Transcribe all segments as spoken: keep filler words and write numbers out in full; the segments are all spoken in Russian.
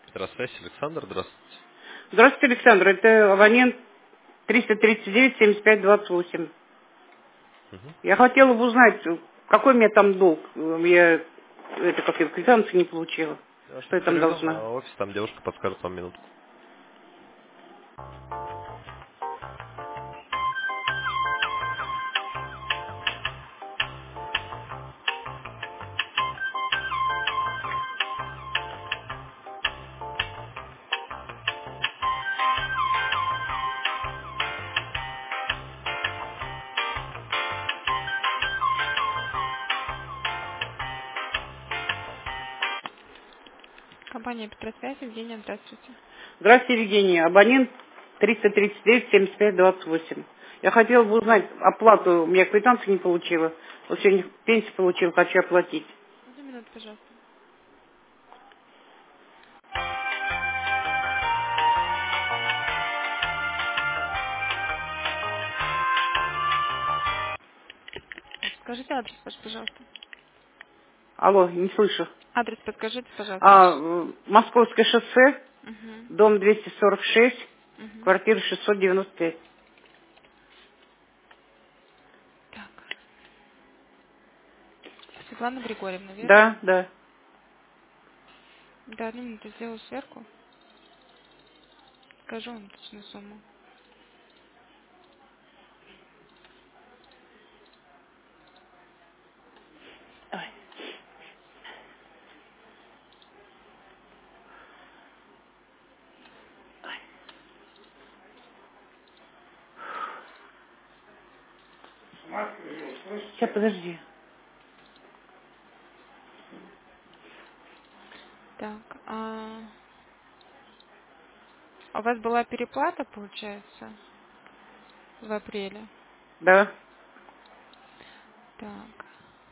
Петросвязь, Александр, здравствуйте. Здравствуйте, Александр. Это абонент триста тридцать девять семьдесят пять двадцать восемь. Мгм. Я хотела бы узнать, какой у меня там долг. Я это как я квитанции не получила. Что Давайте я там переведем должна? на офис, там девушка подскажет вам минутку. Компания Петросвязь, Евгения, здравствуйте. Здравствуйте, Евгения. Абонент триста тридцать девять семьдесят пять двадцать восемь. Я хотела бы узнать оплату. У меня квитанции не получила. Вот сегодня пенсию получила, хочу оплатить. Одну минуту, пожалуйста. Скажите адрес, ваш, пожалуйста. Алло, не слышу. Адрес подскажите, пожалуйста, А, ваш. э, Московское шоссе, Угу. дом двести сорок шесть, Угу. квартира шестьсот девяносто пять. Так. Светлана Григорьевна, верно? Да, да. Да, одну минуту сделаю сверку. Скажу вам точную сумму. Сейчас, подожди. Так, а... а у вас была переплата, получается, в апреле? Да. Так.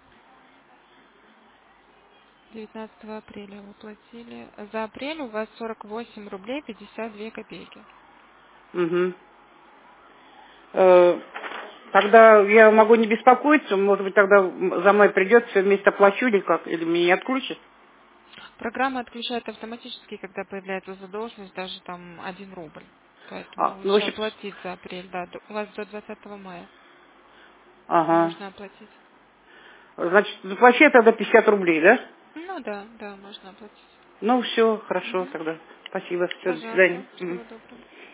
девятнадцатого апреля вы платили. За апрель у вас сорок восемь рублей пятьдесят две копейки. Угу. Э, тогда я могу не беспокоиться, может быть, тогда за мной придет, все вместе оплачу или как, или меня не отключат. Программа отключает автоматически, когда появляется задолженность, даже там один рубль. А, Поэтому ну, в лучше общем, оплатить за апрель, да. До- У вас до двадцатого мая ага. можно оплатить. Значит, вообще тогда пятьдесят рублей, да? Ну да, да, можно оплатить. Ну, все, хорошо Мгм. тогда. Спасибо, все, до свидания. Пожалуйста, Мгм. всего доброго.